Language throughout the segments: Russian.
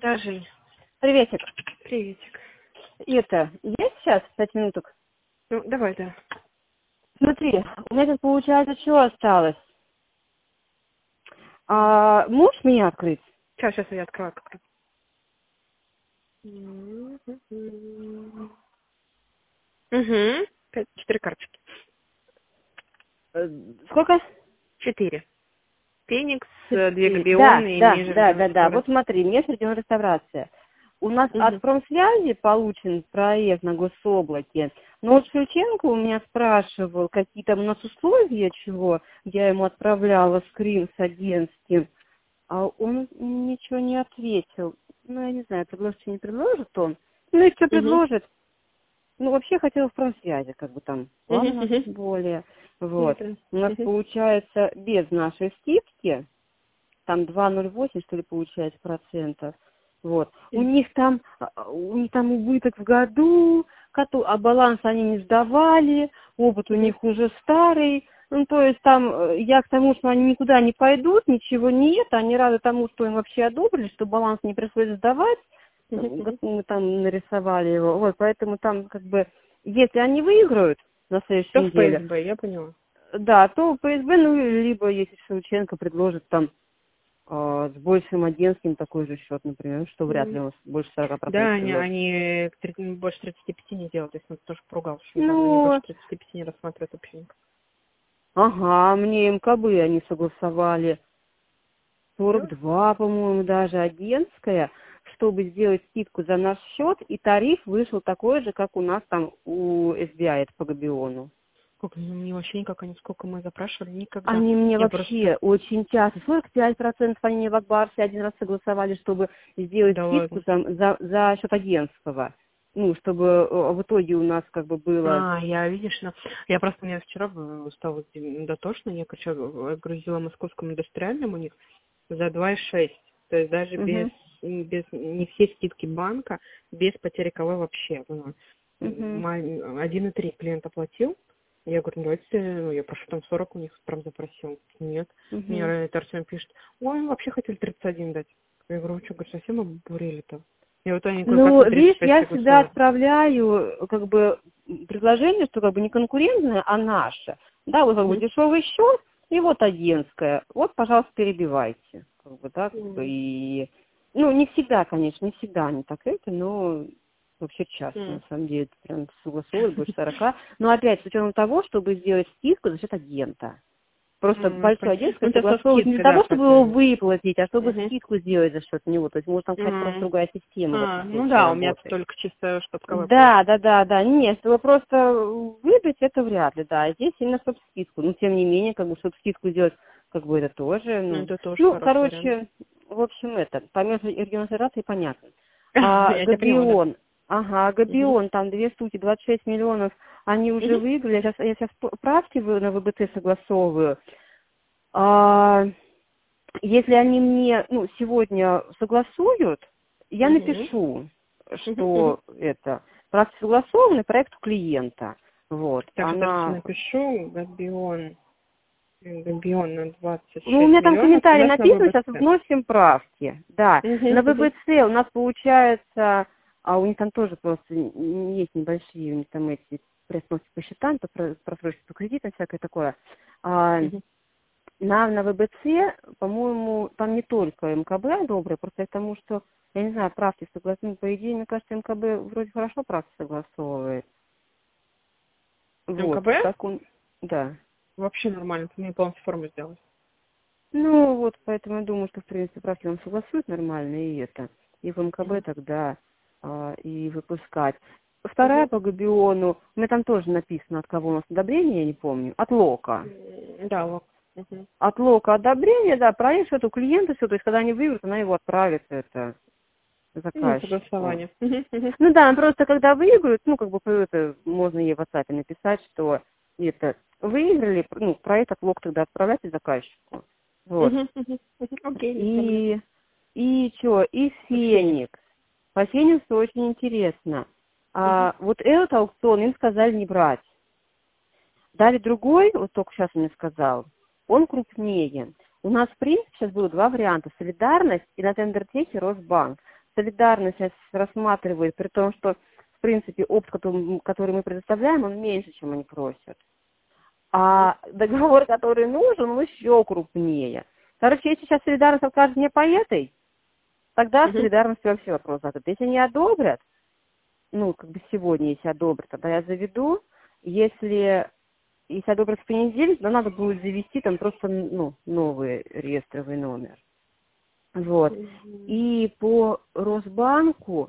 Да, Жень. Приветик. Приветик. Это, есть сейчас 5 минуток? Ну, давай, да. Смотри, у меня тут получается, что осталось? Можешь меня открыть? Сейчас я открою как раз. Угу. 4 карточки. Сколько? 4. Феникс, 2 4. Габионы и Да. межрегиональная. Вот смотри, межрегионреставрация. У нас от Угу. промсвязи получен проект на гособлаке. Но вот Шевченко у меня спрашивал, какие там у нас условия, чего я ему отправляла скрин с агентским. А он ничего не ответил. Ну, я не знаю, предложит, не предложит он. Ну, если Угу. предложит, ну, вообще хотела в промсвязи, как бы там, ладно, Угу. более. Вот. Это. У нас Угу. получается без нашей скидки, там 2,08, что ли, получается, процентов. Вот. У них там убыток в году, а баланс они не сдавали, опыт у них уже старый. Ну, то есть там, я к тому, что они никуда не пойдут, ничего нет, они рады тому, что им вообще одобрили, что баланс не пришлось сдавать, мы там нарисовали его. Вот, поэтому там, как бы, если они выиграют на следующей Все в неделе, ПСБ, я поняла. да, то ПСБ, ну, либо если Шевченко предложит там с большим агентским такой же счет, например, что вряд ли у нас больше 40% Да, предложат. они больше 35 не делают, если он тоже поругался недавно. Они больше Ну, 35 не рассматривают вообще никак. ага, мне МКБ они согласовали Да? 42, по-моему, даже агентская, чтобы сделать скидку за наш счет, и тариф вышел такой же, как у нас там у SBI, это по Габиону. Как, ну, мне вообще никак, они сколько мы запрашивали, никогда. Они мне Я просто... вообще очень часто, 45% они мне в Акбарсе один раз согласовали, чтобы сделать Да скидку ладно. за счет агентского. Ну, чтобы в итоге у нас как бы было... Я, видишь, я просто, мне вчера стало дотошно, я, короче, грузила московскому индустриальному у них за 2,6. То есть даже без Угу, не все скидки банка, без потери КВ вообще. Ну, угу, 1,3 клиент оплатил. Я говорю, ну, давайте, я прошу там 40 у них прям запросил. Нет. Мне угу. это Артем пишет, ой, мы вообще хотели 31 дать. Я говорю, вы что, говорю, совсем обурели-то? И вот они как Ну, на видишь, 35 я всегда согласовывают. отправляю как бы предложение, что как бы не конкурентное, а наше. Да, вот как бы дешевый счет, и вот агентская. Вот, пожалуйста, перебивайте. Как бы, да, как бы Мгм. и... Ну, не всегда, конечно, не всегда они так но вообще часто, на Мгм. самом деле, это прям согласовывают больше 40. Но опять, с учетом того, чтобы сделать скидку за счет агента. Просто большое агентство Ну, это со согласовывают не для скидкой, да, того, чтобы его поэтому. выплатить, а чтобы Мгм. скидку сделать за счет него. То есть может там какая-то просто Мгм. другая система в этом Ну случае да, у меня работает. только чисто, чтобы КВ Да, получить. да, да, да. Нет, чтобы просто выбить, это вряд ли, да. Здесь именно чтоб скидку. Ну, тем не менее, как бы, чтобы скидку сделать, как бы это тоже, Ну, ну. это тоже Ну, хороший вариант. короче, в общем, это, по регионализации понятно. Я тебя поняла, да. Габион, Мгм. Габион, там 2 штуки, 26 миллионов, они уже Мгм. выиграли. Я сейчас правки на ВБЦ согласовываю. А, если они мне, ну, сегодня согласуют, я Мгм. напишу, Мгм. Мгм. что это правки согласованы, проект у клиента. Вот, Так, сейчас я она... напишу. Габион на Ну, у 26 меня там миллионов у комментарий нас на написан, сейчас ВБЦ. вносим правки. Да, Мгм. на Мгм. ВБЦ у нас получается, а у них там тоже просто есть небольшие, у них там эти пресс-ноты по счетам, просрочки по кредитам, всякое такое. А, Мгм. на ВБЦ, по-моему, там не только МКБ добрый, просто я к тому, что, я не знаю, правки согласны, по идее, мне кажется, МКБ вроде хорошо правки согласовывает. Вот, МКБ как он, да. вообще нормально, ты мне полностью форму сделать. Ну, вот, поэтому я думаю, что, в принципе, правки он согласует нормально, и это, и в МКБ тогда и выпускать. Вторая Мгм. по Габиону, у меня там тоже написано, от кого у нас одобрение, я не помню, от Лока. Да, вот. Мгм. От Лока одобрение, да, проект, что-то у клиента все, то есть, когда они выиграют, она его отправит, это, Ну, заказчику. согласование. Мгм. Мгм. Ну да, просто когда выиграют, ну, как бы это можно ей в WhatsApp написать, что это выиграли, ну, проект от Лок тогда отправляйте заказчику. Вот. Мгм. Мгм. Мгм. Окей, без проблем. И что, и Феникс. Феникс. По Фениксу очень интересно. Мгм. Вот этот аукцион им сказали не брать. Дали другой, вот только сейчас он мне сказал, он крупнее. У нас, в принципе, сейчас было два варианта. Солидарность и на Тендертехе Росбанк. солидарность рассматривает, при том, что, в принципе, опыт, который мы предоставляем, он меньше, чем они просят. А договор, который нужен, он еще крупнее. Короче, если сейчас солидарность откажет мне по этой, тогда солидарность вообще вопрос задает. Если не одобрят, ну, как бы сегодня, если одобрят, тогда я заведу. Если одобрят в понедельник, то надо будет завести там просто, ну, новый реестровый номер. Вот. И по Росбанку,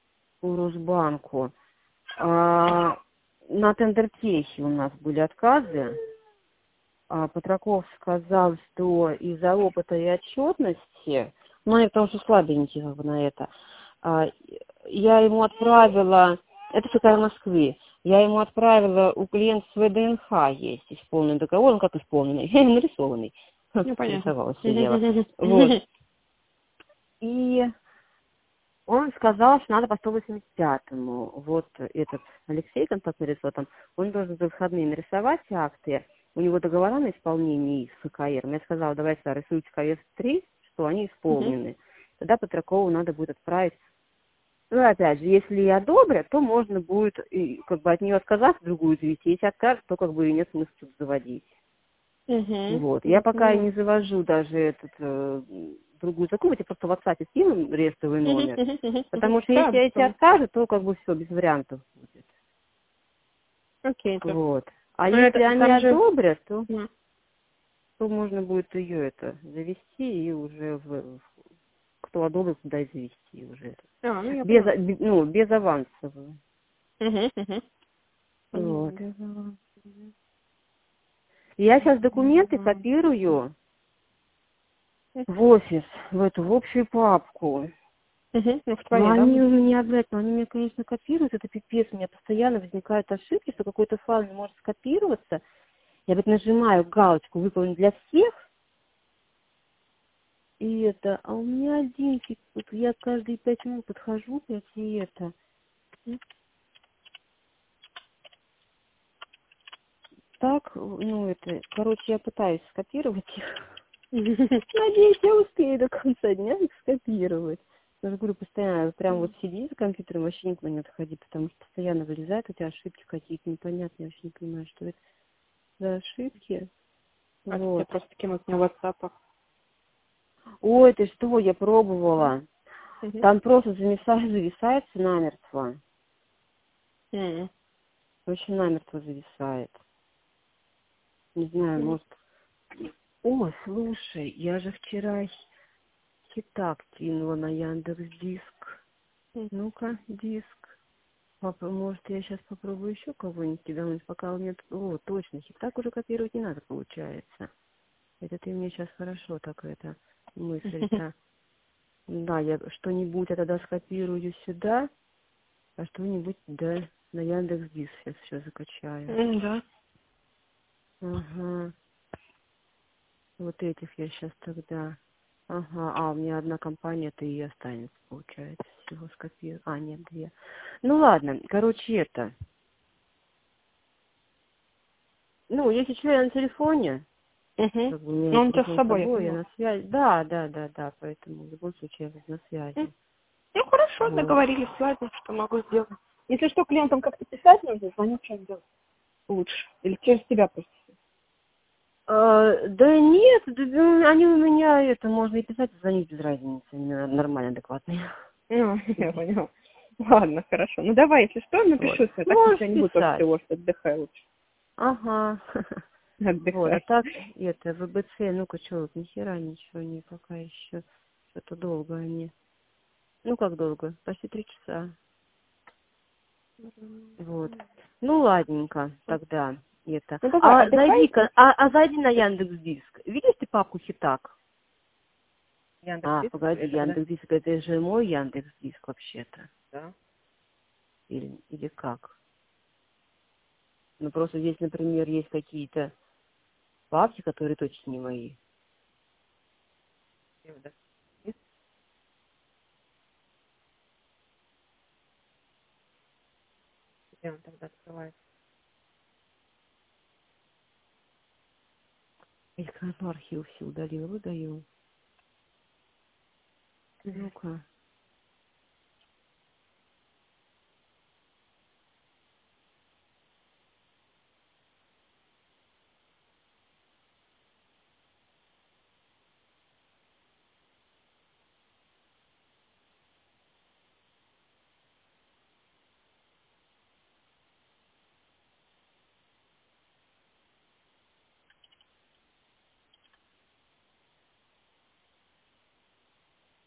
на тендертехе у нас были отказы. Петраков сказал, что из-за опыта и отчетности, ну, они потому что слабенькие как бы на это, я ему отправила, это ФК Москвы, я ему отправила, у клиента с ВДНХ есть исполненный договор, он как исполненный, нарисованный. Ну, понятно. Вот. И он сказал, что надо по 185-му. Вот этот Алексей, контактный лицо, он должен за выходные нарисовать акты. У него договора на исполнение с КР. Я сказала, давайте рисуйте КС-3, что они исполнены. Тогда Петракову надо будет отправить. Ну, опять же, если и одобрят, то можно будет как бы от нее отказаться, другую завести. Если откажут, то как бы и нет смысла тут заводить. Вот. Я пока и не завожу даже другую закупку, я просто в WhatsApp скину рестовый номер. Потому что если эти откажут, то как бы все, без вариантов будет. Окей. Вот. А если они одобрят, то можно будет ее завести и уже кто одобрит, туда и завести уже. Без авансового. Вот. Я сейчас документы копирую в офис, в общую папку. Но они у меня, они меня, конечно, копируют, это пипец, у меня постоянно возникают ошибки, что какой-то файл не может скопироваться. Я нажимаю галочку «Выполнить для всех», а у меня один, вот я каждые 5 минут подхожу, так, короче, я пытаюсь скопировать их. Надеюсь, я успею до конца дня их скопировать. Я же говорю, постоянно прям вот сиди за компьютером, вообще никуда не отходи, потому что постоянно вылезают эти ошибки какие-то непонятные, я вообще не понимаю, что это за ошибки. Вот. Я просто кинуть мне в WhatsApp. Ой, ты что, я пробовала. Там просто зависает намертво. Очень намертво зависает. Не знаю, может... О, слушай, я же вчера хитак кинула на Яндекс.Диск. Ну-ка, диск. Папа, может, я сейчас попробую еще кого-нибудь кидануть, пока у меня... О, точно, хитак уже копировать не надо, получается. Это ты мне сейчас хорошо так мысль-то. Да, я что-нибудь я тогда скопирую сюда, а что-нибудь, да, на Яндекс.Диск сейчас все закачаю. Да. Ага. Вот этих я сейчас тогда... Ага, у меня одна компания-то и останется, получается, всего скопирую. Нет, 2. Ну ладно, короче, если человек на телефоне, как бы у меня Он-то с телефон с собой, я собой, я поняла. на связи. Да, поэтому в любом случае я на связи. Ну, хорошо, Вот. договорились, ладно, что могу сделать. Если что, клиентам как-то писать нужно, звонить, что делать лучше. Или через тебя просто. Да нет, они у меня, можно и писать, и звонить без разницы, они нормально адекватные. Я поняла. Ладно, хорошо. Ну, давай, если что, напишу. Вот. Я так ничего не буду после всего, что отдыхай лучше. Ага. Отдыхай. Вот, а так, ВБЦ, ну-ка, что, ни хера ничего, не пока еще, что-то долго они. Ну, как долго? Почти 3 часа. Вот. Ну, ладненько, тогда Ну, давай, отдыхай. Зайди на Яндекс.Диск. Видишь ты папку хитак? Яндекс.Диск. Погоди, Яндекс.Диск, это же мой Яндекс.Диск вообще-то. Да. Или как? Ну, просто здесь, например, есть какие-то папки, которые точно не мои. Где он тогда открывается? Я архив все удалил, выдаю. Ну-ка.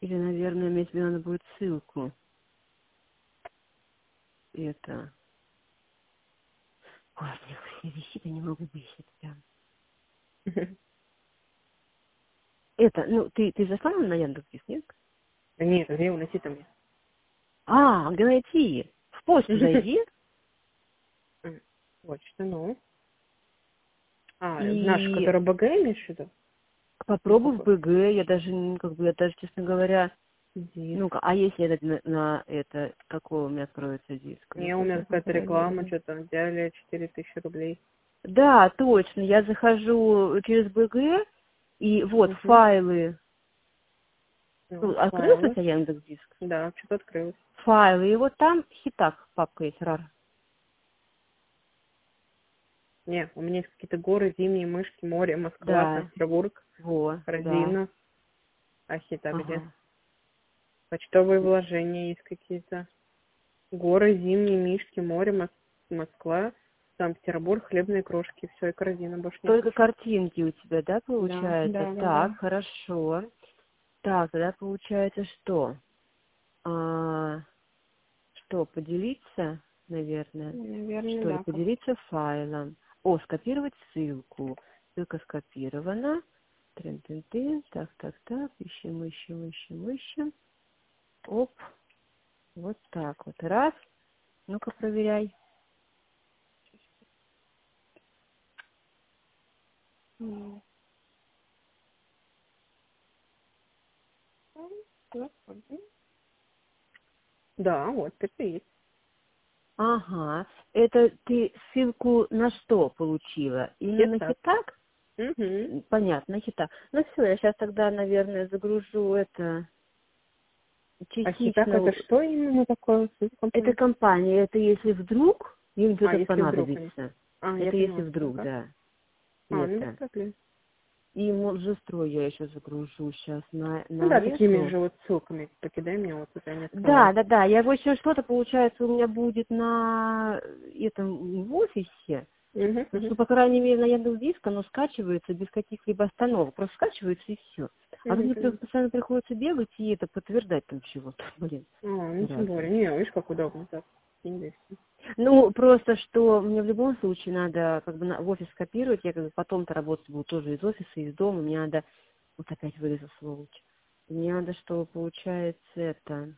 Или, наверное, мне тебе надо будет ссылку. Это... Ой, мне висит, я не могу висеть прям. Это, ну, ты зашла на Яндекс.Диск, нет? Нет, где его найти там? А, где найти? В почту зайди Вот что, ну. В нашу, и которая БГ имеешь в виду? попробуй в БГ. Я даже, я даже, честно говоря, Диск. ну-ка, а если я на это, какой у меня откроется диск? Не, у Ну-ка, меня сейчас какая-то реклама, проверим. что-то взяли 4000 рублей. Да, точно, я захожу через БГ, и вот Угу. файлы. Ну, Ну, открылся у файлы. тебя Яндекс.Диск? Да, что-то открылось. Файлы, и вот там хитак папка есть, рар. Не, у меня есть какие-то горы, зимние мышки, море, Москва, Да, Санкт-Петербург, во, да, Родина. Так где? ага. Почтовые вложения есть какие-то. Горы, зимние мишки, море, Москва, Санкт-Петербург, хлебные крошки. Все, и корзина, больше нет Только ничего. картинки у тебя, да, Да, получается? да, да, Так, да. хорошо. Так, тогда получается что? А, что, поделиться, наверное? Наверное, Что ли, да. поделиться файлом. О, скопировать ссылку. Ссылка скопирована. Трин-тин-тин. Так. Ищем. Оп. Вот так вот. Раз. Ну-ка, проверяй. Да, вот, это есть. Ага. Это ты ссылку на что получила? Именно Хитак. хитак? Угу. Понятно, хитак. Ну все, я сейчас тогда, наверное, загружу это А хитак это частично. что именно такое? Это компания, это если вдруг им что-то Если вдруг они. понадобится. Я Это если поняла, что вдруг, так. да. Ну без Это. проблем. И Моджестрой я еще загружу сейчас Ну на да, такими эту. же вот ссылками покидай мне, вот тут я не Да, открывала. да, да. Я еще что-то, получается, у меня будет на этом в офисе. Угу, Ну, угу, что, по крайней мере, на Яндекс.Диск оно скачивается без каких-либо остановок. Просто скачивается и все. А то мне угу. постоянно приходится бегать и это подтверждать там чего-то. Блин, Ну тем зараза. более. Не, видишь, как удобно так. Интересно. Ну, просто, что мне в любом случае надо как бы в офис скопировать, я как бы потом-то работать буду тоже из офиса, из дома, мне надо, вот опять вылезла сволочь, мне надо, что получается это,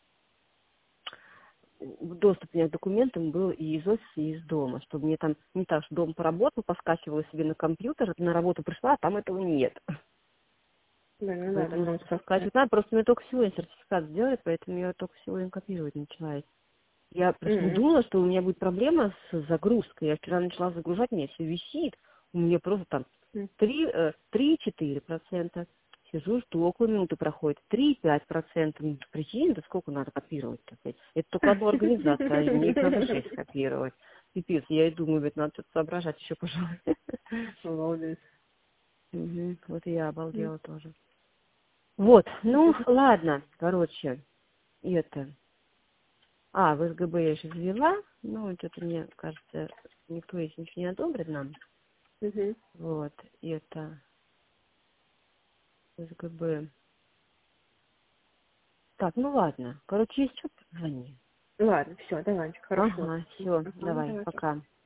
доступ у меня к документам был и из офиса, и из дома, чтобы мне там не так, что дом поработал, поскачивала себе на компьютер, на работу пришла, а там этого нет. Да, ну да, Поэтому там что-то как-то. скачивать надо, просто мне только сегодня сертификат сделали, поэтому я только сегодня копировать начала. Я просто не Угу. думала, что у меня будет проблема с загрузкой. Я вчера начала загружать, у меня все висит. У меня просто там 3-4%. Сижу, жду, около минуты проходит. 3-5%. Ну, прикинь, да сколько надо копировать-то? Это только одну организацию, а мне их надо 6 копировать. Пипец, я и думаю, ведь надо что-то соображать еще, пожалуй. Молодец. Мгм, вот и я обалдела тоже. Вот, ну, ладно, короче, это... в СГБ я еще ввела, ну, что-то мне кажется, никто здесь ничего не одобрит нам. Угу. Вот, и это СГБ. Так, ну ладно. Короче, если что, позвони. Ладно, все, давай, хорошо. Ага, все, Ага, давай, давай. пока.